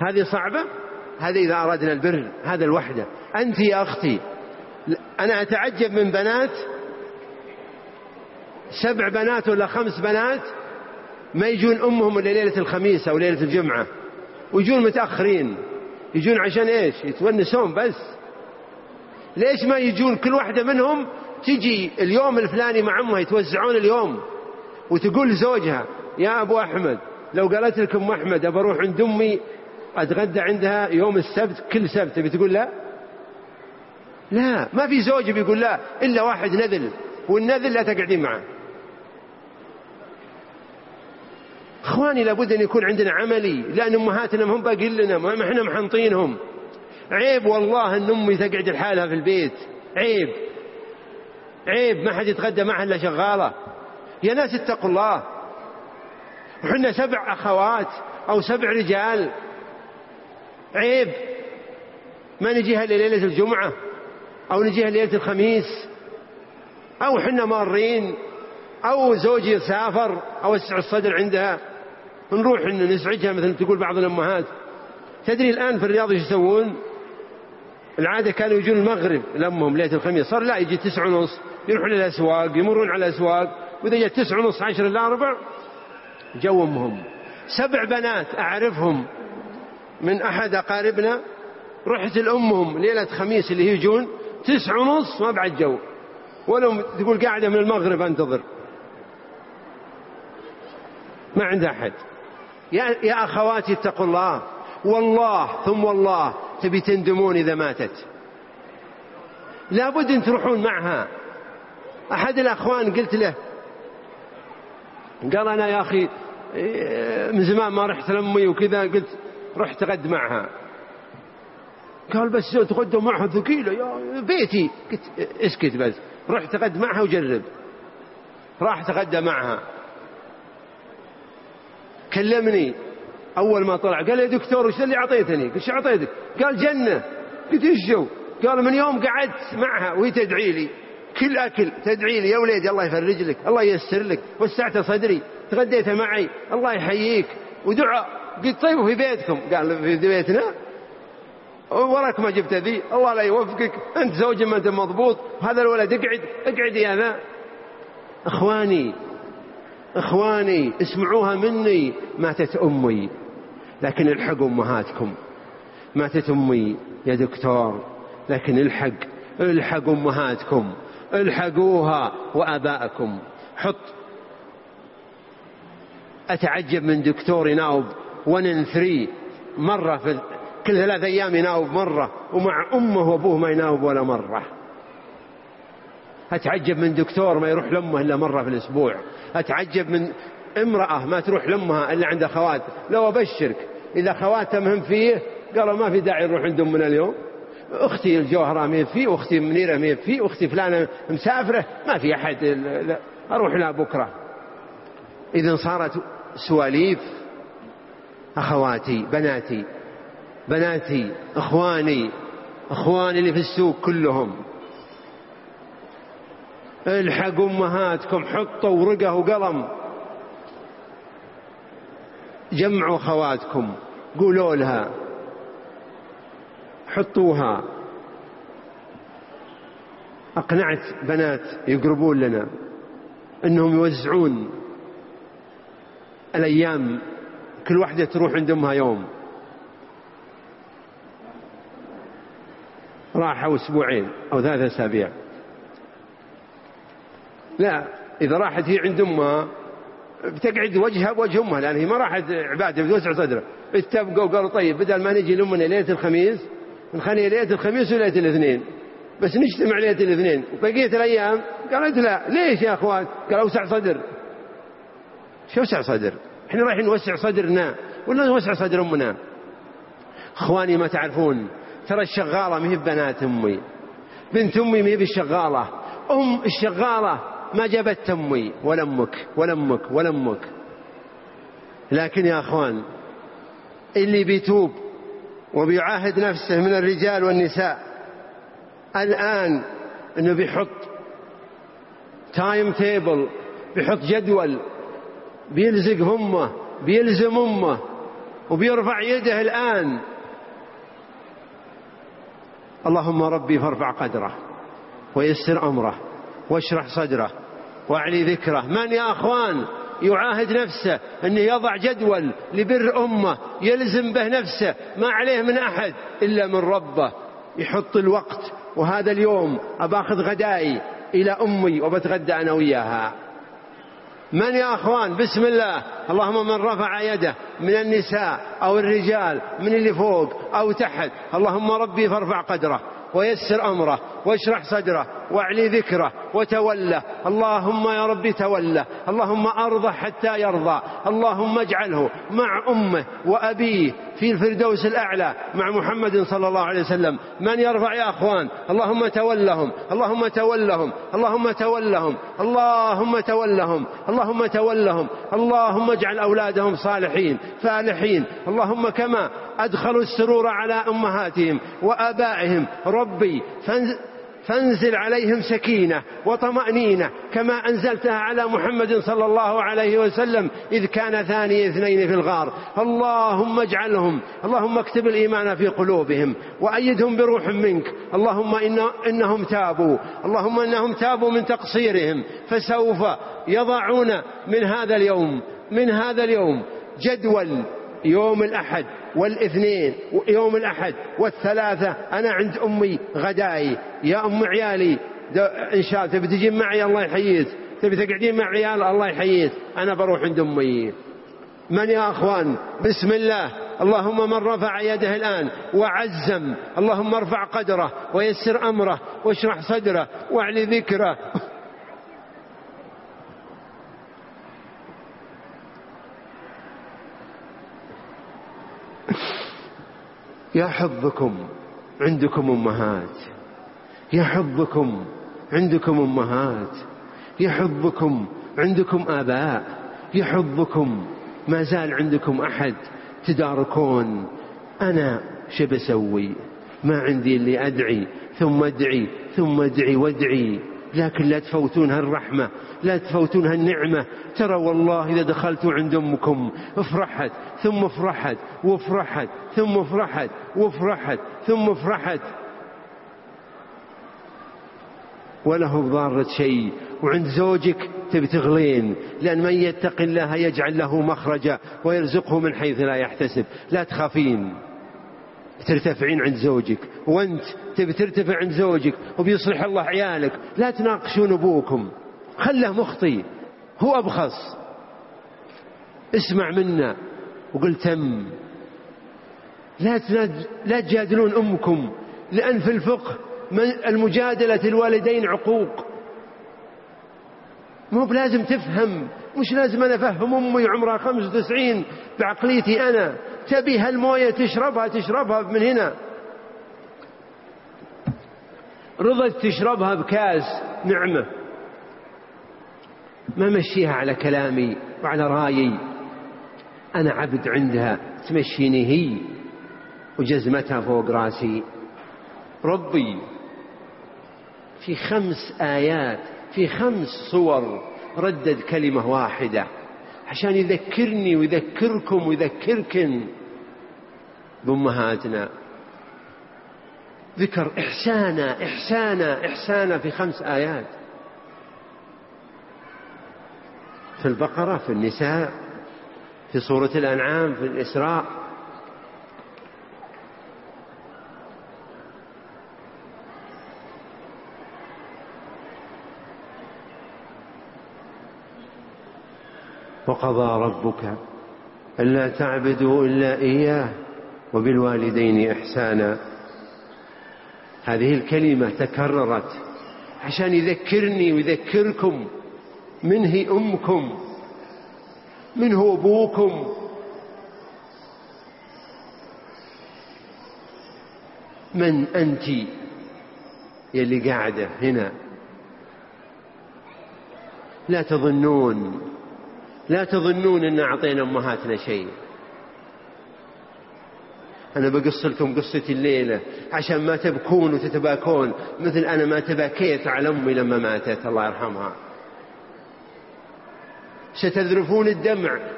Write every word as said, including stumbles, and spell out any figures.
هذه صعبة. هذه إذا أردنا البر، هذا الوحدة. أنت يا أختي، أنا أتعجب من بنات، سبع بنات ولا خمس بنات ما يجون أمهم إلا ليلة الخميس أو ليلة الجمعة، ويجون متأخرين. يجون عشان إيش؟ يتونسون بس. ليش ما يجون كل واحدة منهم تجي اليوم الفلاني مع أمها، يتوزعون اليوم، وتقول لزوجها يا أبو أحمد لو قالت لك أم أحمد أبى أروح عند أمي أتغدى عندها يوم السبت كل سبت، بتقول لا؟ لا، ما في زوج بيقول لا إلا واحد نذل، والنذل لا تقعدين معه. إخواني لابد أن يكون عندنا عملي، لأن أمهاتنا هم باقين لنا، ما إحنا محنطينهم. عيب والله أن أمي تقعد لحالها في البيت، عيب عيب، ما حد يتغدى معها إلا شغالة. يا ناس اتقوا الله. وحنا سبع أخوات أو سبع رجال، عيب ما نجيها لليلة الجمعة أو نجيها ليلة الخميس، أو حنا مارين، أو زوجي يسافر أو أوسع الصدر عندها نروح إن نسعجها مثل تقول بعض الأمهات. تدري الآن في الرياض ايش يسوون؟ العادة كانوا يجون المغرب لأمهم ليلة الخميس، صار لا، يجي تسع ونص يروحون للأسواق، يمرون على الأسواق، وإذا جاء تسع ونص عشر إلا ربع جو أمهم. سبع بنات أعرفهم من أحد أقاربنا، رحت لأمهم ليلة خميس اللي يجون تسع ونص ما بعد جو، ولو تقول قاعدة من المغرب أنتظر، ما عندها أحد. يا, يا أخواتي اتقوا الله، والله ثم والله تبي تندمون إذا ماتت. لابد أن تروحون معها. أحد الأخوان قلت له، قال أنا يا أخي من زمان ما رحت لأمي وكذا، قلت رحت تغد معها. قال بس تغدوا معها ثقيلة يا بيتي. قلت اسكت بس، رحت تغد معها وجرب. راح تغدى معها، كلمني أول ما طلع قال يا دكتور وش اللي عطيتني؟ قلت شو عطيتك؟ قال جنة. قلت ايش جو؟ قال من يوم قعدت معها وهي تدعي لي كل أكل، تدعي لي يا وليدي الله يفرج لك، الله ييسر لك، وسعت صدري، تغديت معي، الله يحييك، ودعاء. قلت طيب وفي بيتكم؟ قال في بيتنا وراك ما جبت ذي، الله لا يوفقك، أنت زوج ما أنت مضبوط، هذا الولد اقعد اقعد يا ذا. إخواني إخواني اسمعوها مني، ماتت أمي، لكن الحقوا أمهاتكم. ماتت أمي يا دكتور، لكن الحق الحقوا أمهاتكم، الحقوها وآباءكم. حط أتعجب من دكتور يناوب ون ثري مرة في كل ثلاث أيام، يناوب مرة، ومع أمه وأبوه ما يناوب ولا مرة. أتعجب من دكتور ما يروح لأمه إلا مرة في الأسبوع. أتعجب من امرأة ما تروح لأمها إلا عند خوات. لو أبشرك إذا خواتها مهم فيه قالوا ما في داعي نروح عند أمنا اليوم، أختي الجوهرة مين فيه، وأختي منيرة مين فيه، وأختي فلانة مسافرة ما في أحد، أروح لها بكرة. إذن صارت سواليف. أخواتي بناتي بناتي إخواني إخواني اللي في السوق كلهم، الحقوا أمهاتكم، حطوا ورقة وقلم، جمعوا خواتكم، قولوا لها، حطوها. أقنعت بنات يقربون لنا أنهم يوزعون الأيام، كل واحدة تروح عند أمها يوم. راحوا أسبوعين أو ثلاثة أسابيع. لا، إذا راحت هي عند أمها بتقعد وجهها بوجه أمها، لأن هي ما راحت عبادة بتوسع صدرها. اتفقوا قالوا طيب بدل ما نجي لأمنا ليلة الخميس نخلي ليلة الخميس وليلة الاثنين، بس نجتمع ليلة الاثنين وبقية الأيام. قالت لا. ليش يا أخوات؟ قال أوسع صدر. شو أوسع صدر؟ إحنا رايحين نوسع صدرنا ولا نوسع صدر أمنا؟ إخواني ما تعرفون، ترى الشغالة ما هي بنات أمي، بنت أمي ما هي بالشغالة، أم الشغالة ما جابت أمي ولا أمك ولا أمك ولا أمك. لكن يا أخوان اللي بيتوب وبيعاهد نفسه من الرجال والنساء الآن أنه بيحط تايم تيبل، بيحط جدول، بيلزق أمه، بيلزم أمه وبيرفع يده الآن. اللهم ربي فارفع قدره ويسر أمره واشرح صدره واعلي ذكره. من يا أخوان يعاهد نفسه أنه يضع جدول لبر أمه يلزم به نفسه، ما عليه من أحد إلا من ربه، يحط الوقت، وهذا اليوم أباخذ غدائي إلى أمي وبتغدى أنا وياها. من يا أخوان بسم الله. اللهم من رفع يده من النساء أو الرجال، من اللي فوق أو تحت، اللهم ربي فارفع قدره ويسر أمره واشرح صدره واعلي ذكره وتوله. اللهم يا ربي توله، اللهم أرضه حتى يرضى، اللهم اجعله مع أمه وأبيه في الفردوس الأعلى مع محمد صلى الله عليه وسلم. من يرفع يا أخوان؟ اللهم تولهم، اللهم تولهم، اللهم تولهم، اللهم تولهم، اللهم تولهم، اللهم اجعل أولادهم صالحين فالحين. اللهم كما أدخلوا السرور على أمهاتهم وآبائهم ربي فانزل عليهم سكينة وطمأنينة كما أنزلتها على محمد صلى الله عليه وسلم إذ كان ثاني اثنين في الغار. اللهم اجعلهم، اللهم اكتب الإيمان في قلوبهم وأيدهم بروح منك. اللهم إن إنهم تابوا، اللهم إنهم تابوا من تقصيرهم، فسوف يضعون من هذا اليوم من هذا اليوم جدول يوم الأحد والاثنين، يوم الأحد والثلاثة أنا عند أمي غداي. يا أم عيالي إن شاء الله تبي تجي معي الله يحييك، تبي تقعدين مع عيال الله يحييك، أنا بروح عند أمي. من يا أخوان بسم الله. اللهم من رفع يده الآن وعزم، اللهم ارفع قدره ويسر أمره واشرح صدره واعلي ذكره. يا حظكم عندكم أمهات، يا حظكم عندكم أمهات، يا حظكم عندكم آباء، يا حظكم ما زال عندكم أحد تداركون. أنا شو بسوي؟ ما عندي اللي أدعي ثم أدعي ثم أدعي وأدعي، لكن لا تفوتون هالرحمة، لا تفوتون هالنعمة. ترى والله إذا دخلتوا عند أمكم افرحت ثم افرحت وافرحت ثم افرحت وافرحت ثم افرحت، وله بضارة شيء. وعند زوجك تبي تغلين، لأن من يتق الله يجعل له مخرجا ويرزقه من حيث لا يحتسب. لا تخافين ترتفعين عند زوجك، وانت تبي ترتفع عند زوجك وبيصلح الله عيالك. لا تناقشون أبوكم، خله مخطي، هو أبخص، اسمع منا وقل تم. لا لا تجادلون أمكم، لأن في الفقه المجادلة الوالدين عقوق. مو بلازم تفهم، مش لازم أنا أفهم أمي عمرها خمس وتسعين بعقليتي أنا، تبي هالموية تشربها تشربها من هنا، رضت تشربها بكاس نعمة، ما مشيها على كلامي وعلى رايي. أنا عبد عندها، تمشيني هي وجزمتها فوق راسي. ربي في خمس آيات في خمس صور ردد كلمة واحدة عشان يذكرني ويذكركم ويذكركن بأمهاتنا. ذكر إحسانا إحسانا إحسانا في خمس آيات، في البقرة، في النساء، في سورة الأنعام، في الإسراء. وقضى ربك ألا تعبدوا إلا إياه وبالوالدين إحسانا. هذه الكلمة تكررت عشان يذكرني ويذكركم من هي أمكم، من هو أبوكم. من أنت يلي قاعدة هنا؟ لا تظنون لا تظنون أن أعطينا أمهاتنا شيء. أنا بقص لكم قصتي الليلة عشان ما تبكون وتتباكون مثل أنا ما تباكيت على أمي لما ماتت الله يرحمها. ستذرفون الدمع